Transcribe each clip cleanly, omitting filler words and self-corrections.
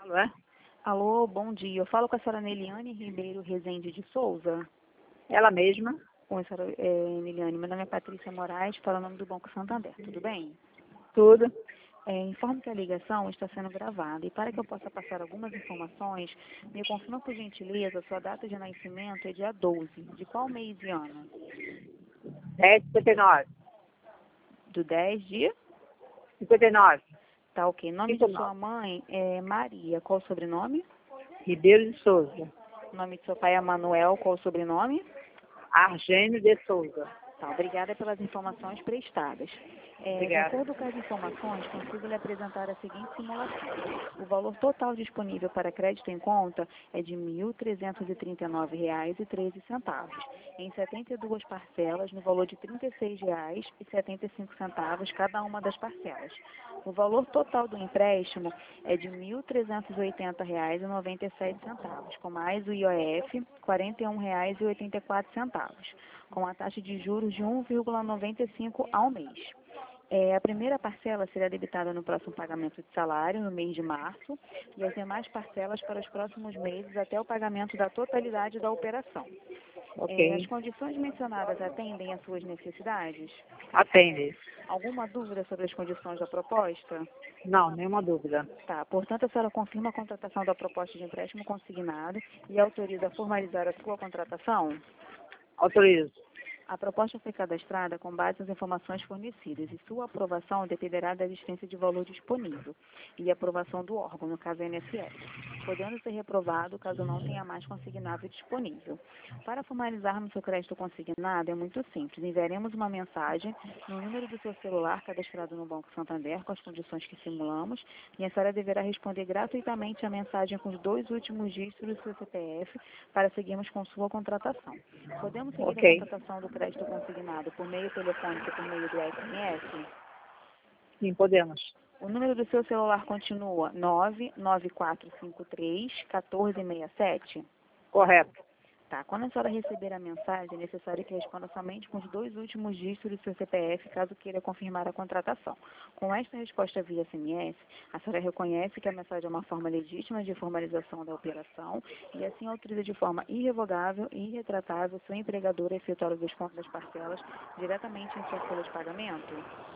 Alô, é? Alô, bom dia. Eu falo com a senhora Neliane Ribeiro Rezende de Souza. Ela mesma? Oi, senhora Neliane. Meu nome é Patrícia Moraes, para o nome do Banco Santander. Tudo bem? Tudo. Informo que a ligação está sendo gravada e para que eu possa passar algumas informações, me confirma por gentileza, sua data de nascimento é dia 12. De qual mês e ano? 10,59. Do 10 de? 59. Tá, ok. Nome de 59. sua mãe é Maria. Qual o sobrenome? Ribeiro de Souza. Nome de seu pai é Manuel. Qual o sobrenome? Argênio de Souza. Tá, obrigada pelas informações prestadas. De Obrigada. acordo com as informações, consigo lhe apresentar a seguinte simulação. O valor total disponível para crédito em conta é de R$ 1.339,13, em 72 parcelas, no valor de R$ 36,75 cada uma das parcelas. O valor total do empréstimo é de R$ 1.380,97, com mais o IOF, R$ 41,84, com a taxa de juros de 1,95 ao mês. A primeira parcela será debitada no próximo pagamento de salário, no mês de março, e as demais parcelas para os próximos meses até o pagamento da totalidade da operação. Ok. As condições mencionadas atendem às suas necessidades? Atende. Alguma dúvida sobre as condições da proposta? Não, nenhuma dúvida. Tá, portanto, a senhora confirma a contratação da proposta de empréstimo consignado e autoriza a formalizar a sua contratação? Autorizo. A proposta foi cadastrada com base nas informações fornecidas e sua aprovação dependerá da existência de valor disponível e aprovação do órgão, no caso INSS, podendo ser reprovado caso não tenha mais consignável disponível. Para formalizarmos o crédito consignado é muito simples. Enviaremos uma mensagem no número do seu celular cadastrado no Banco Santander com as condições que simulamos e a senhora deverá responder gratuitamente a mensagem com os 2 últimos dígitos do seu CPF para seguirmos com sua contratação. Podemos seguir a Ok. contratação do crédito consignado por meio telefônico e por meio do SMS? Sim, podemos. O número do seu celular continua 99453-1467? Correto. Tá. Quando a senhora receber a mensagem, é necessário que responda somente com os 2 últimos dígitos do seu CPF, caso queira confirmar a contratação. Com esta resposta via SMS, a senhora reconhece que a mensagem é uma forma legítima de formalização da operação e assim autoriza de forma irrevogável e irretratável seu empregador a efetuar o desconto das parcelas diretamente em sua folha de pagamento?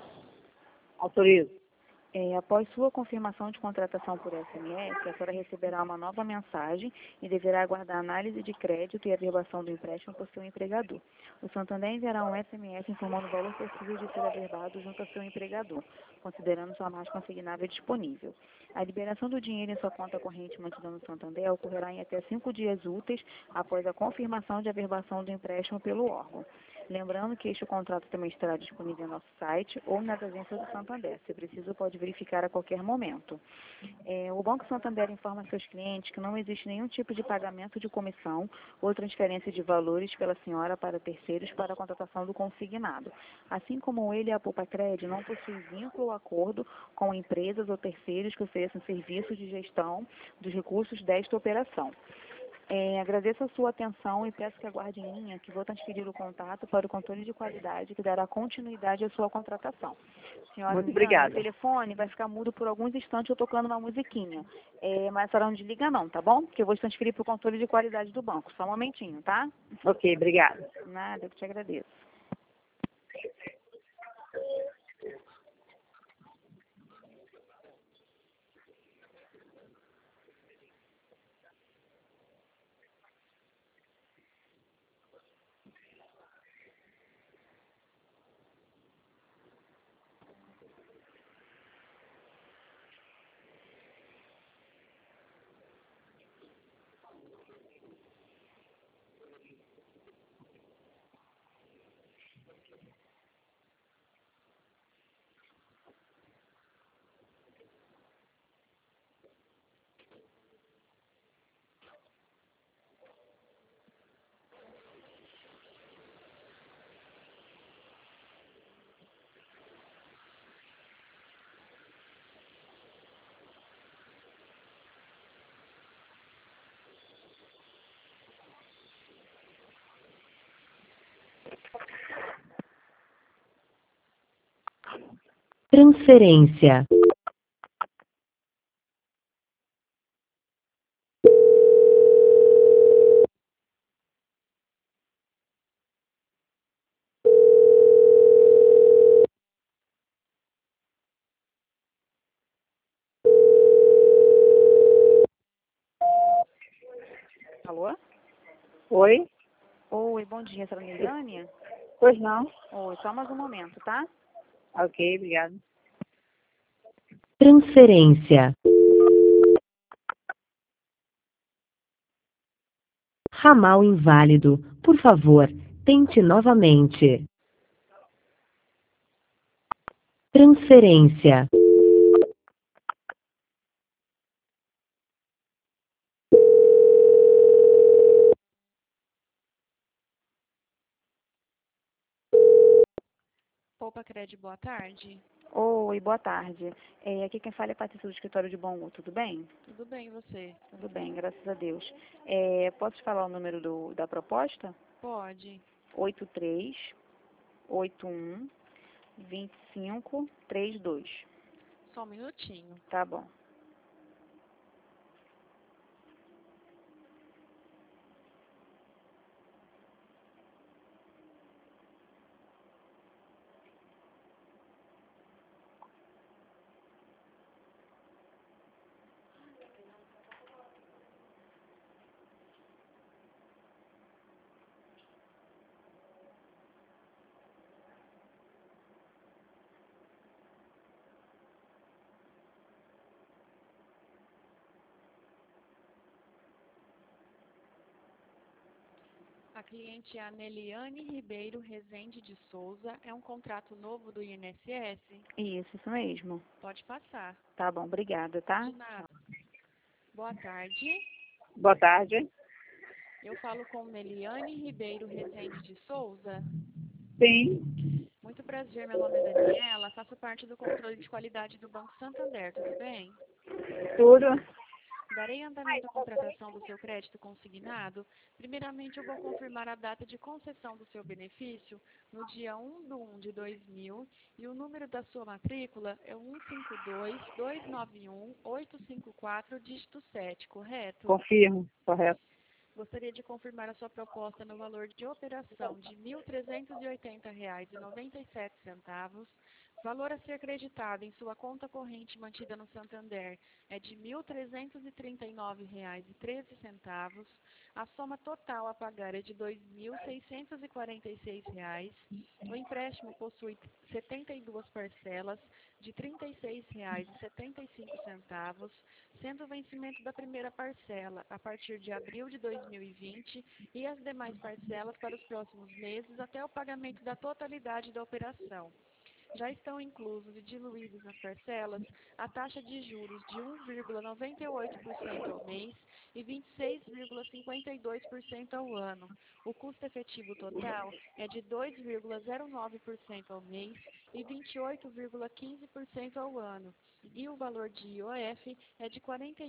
Autorizo. Após sua confirmação de contratação por SMS, a senhora receberá uma nova mensagem e deverá aguardar a análise de crédito e averbação do empréstimo por seu empregador. O Santander enviará um SMS informando o valor possível de ser averbado junto ao seu empregador, considerando sua margem consignável disponível. A liberação do dinheiro em sua conta corrente mantida no Santander ocorrerá em até 5 dias úteis após a confirmação de averbação do empréstimo pelo órgão. Lembrando que este contrato também estará disponível no nosso site ou nas agências do Santander. Se preciso, pode verificar a qualquer momento. O Banco Santander informa seus clientes que não existe nenhum tipo de pagamento de comissão ou transferência de valores pela senhora para terceiros para a contratação do consignado. Assim como ele, a Poupa Cred não possui vínculo ou acordo com empresas ou terceiros que ofereçam serviços de gestão dos recursos desta operação. Agradeço a sua atenção e peço que aguarde em linha que vou transferir o contato para o controle de qualidade que dará continuidade à sua contratação. Senhora Muito Liliane, o obrigada. telefone vai ficar mudo por alguns instantes eu tocando uma musiquinha. Mas a senhora não desliga não, tá bom? Porque eu vou transferir para o controle de qualidade do banco. Só um momentinho, tá? Ok, obrigada. Nada, eu que te agradeço. Transferência. Oi? Oi, bom dia, senhora Niliane? Pois não. Oi, só mais um momento, tá? Ok, obrigado. Transferência. Ramal inválido. Por favor, tente novamente. Transferência. Poupa Cred, boa tarde. Oi, boa tarde. Aqui quem fala é Patrícia do escritório de Bangu, tudo bem? Tudo bem, e você? Tudo bem, graças a Deus. Posso te falar o número da proposta? Pode. 8381-2532. Só um minutinho. Tá bom. A cliente é a Neliane Ribeiro Rezende de Souza. É um contrato novo do INSS? Isso mesmo. Pode passar. Tá bom, obrigada, tá? De nada. Boa tarde. Boa tarde. Eu falo com Neliane Ribeiro Rezende de Souza. Sim, Muito prazer, meu nome é Daniela. Faço parte do controle de qualidade do Banco Santander, tudo bem? tudo. Darei andamento à contratação do seu crédito consignado. Primeiramente, eu vou confirmar a data de concessão do seu benefício no dia 1/1/2000 e o número da sua matrícula é 152-291-854, dígito 7, correto? Confirmo, correto. Gostaria de confirmar a sua proposta no valor de operação de R$ 1.380,97. Valor a ser creditado em sua conta corrente mantida no Santander é de R$ 1.339,13. A soma total a pagar é de R$ 2.646. O empréstimo possui 72 parcelas de R$ 36,75, sendo o vencimento da primeira parcela a partir de abril de 2020 e as demais parcelas para os próximos meses até o pagamento da totalidade da operação. Já estão inclusos e diluídos nas parcelas a taxa de juros de 1,98% ao mês e 26,52% ao ano. O custo efetivo total é de 2,09% ao mês e 28,15% ao ano. E o valor de IOF é de R$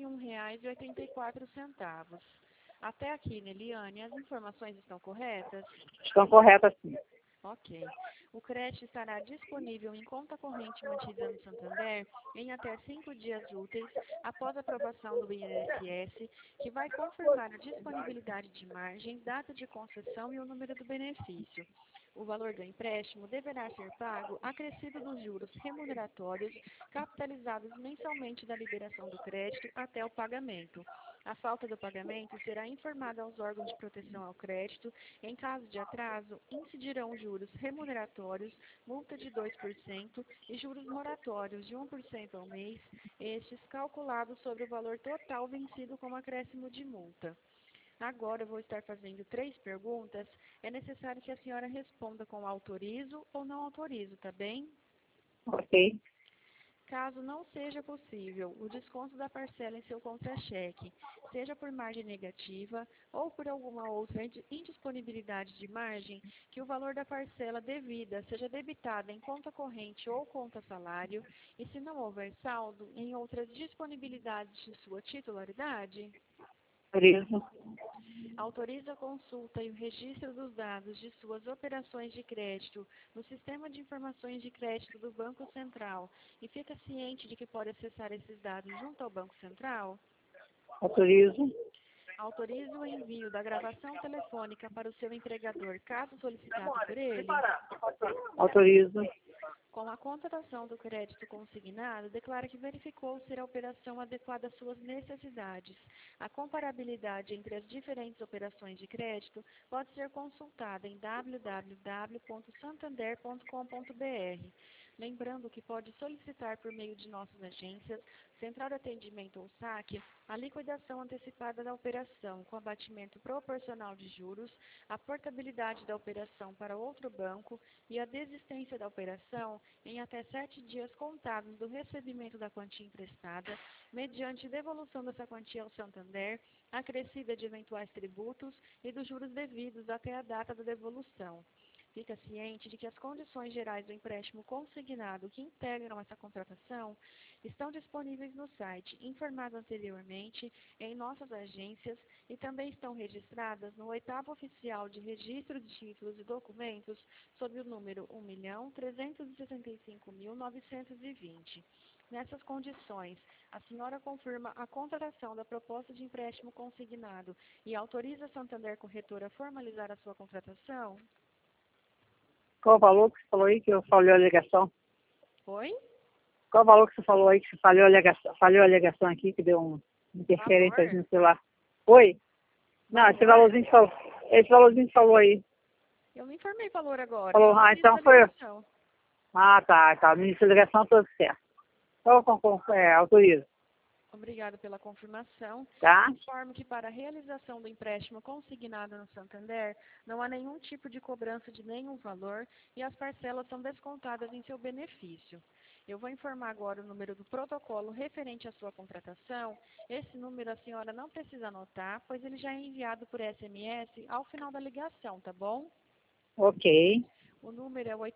41,84. Até aqui, Neliane, as informações estão corretas? Estão corretas, sim. Ok. O crédito estará disponível em conta corrente mantida no Santander em até 5 dias úteis após a aprovação do INSS, que vai confirmar a disponibilidade de margem, data de concessão e o número do benefício. O valor do empréstimo deverá ser pago acrescido dos juros remuneratórios capitalizados mensalmente da liberação do crédito até o pagamento. A falta do pagamento será informada aos órgãos de proteção ao crédito. Em caso de atraso, incidirão juros remuneratórios, multa de 2% e juros moratórios de 1% ao mês, estes calculados sobre o valor total vencido com acréscimo de multa. Agora eu vou estar fazendo 3 perguntas. É necessário que a senhora responda com autorizo ou não autorizo, tá bem? Ok. Caso não seja possível o desconto da parcela em seu contra-cheque, seja por margem negativa ou por alguma outra indisponibilidade de margem, que o valor da parcela devida seja debitada em conta corrente ou conta salário, e se não houver saldo, em outras disponibilidades de sua titularidade? Autorizo. Autoriza a consulta e o registro dos dados de suas operações de crédito no Sistema de Informações de Crédito do Banco Central e fica ciente de que pode acessar esses dados junto ao Banco Central? Autorizo. Autoriza o envio da gravação telefônica para o seu empregador, caso solicitado por ele? Autorizo. Com a contratação do crédito consignado, declara que verificou ser a operação adequada às suas necessidades. A comparabilidade entre as diferentes operações de crédito pode ser consultada em www.santander.com.br. Lembrando que pode solicitar por meio de nossas agências, Central de Atendimento ou SAC, a liquidação antecipada da operação com abatimento proporcional de juros, a portabilidade da operação para outro banco e a desistência da operação em até 7 dias contáveis do recebimento da quantia emprestada, mediante devolução dessa quantia ao Santander, acrescida de eventuais tributos e dos juros devidos até a data da devolução. Fica ciente de que as condições gerais do empréstimo consignado que integram essa contratação estão disponíveis no site informado anteriormente em nossas agências e também estão registradas no 8º Oficial de Registro de Títulos e Documentos sob o número 1.365.920. Nessas condições, a senhora confirma a contratação da proposta de empréstimo consignado e autoriza a Santander Corretora a formalizar a sua contratação? Qual o valor que você falou aí que eu falhou a ligação? Oi? Qual o valor que você falou aí que você falhou a ligação aqui, que deu uma interferência Valor? no celular? Oi? Não, esse Valor? valorzinho que falou aí. Eu não informei valor agora. Falou, só no início então da foi. ligação. Ah, tá. No início da ligação tudo certo. Então, autoriza, Obrigada pela confirmação. tá? Informo que para a realização do empréstimo consignado no Santander, não há nenhum tipo de cobrança de nenhum valor e as parcelas são descontadas em seu benefício. Eu vou informar agora o número do protocolo referente à sua contratação. Esse número a senhora não precisa anotar, pois ele já é enviado por SMS ao final da ligação, tá bom? Ok. O número é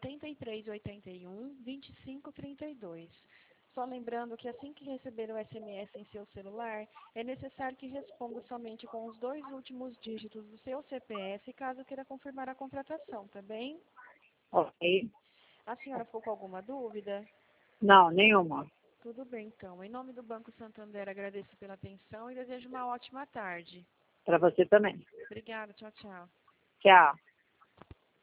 8381-2532. Só lembrando que assim que receber o SMS em seu celular, é necessário que responda somente com os 2 últimos dígitos do seu CPF, caso queira confirmar a contratação, tá bem? Ok. A senhora ficou com alguma dúvida? Não, nenhuma. Tudo bem, então. Em nome do Banco Santander, agradeço pela atenção e desejo uma ótima tarde. Para você também. Obrigada, tchau, tchau. Tchau.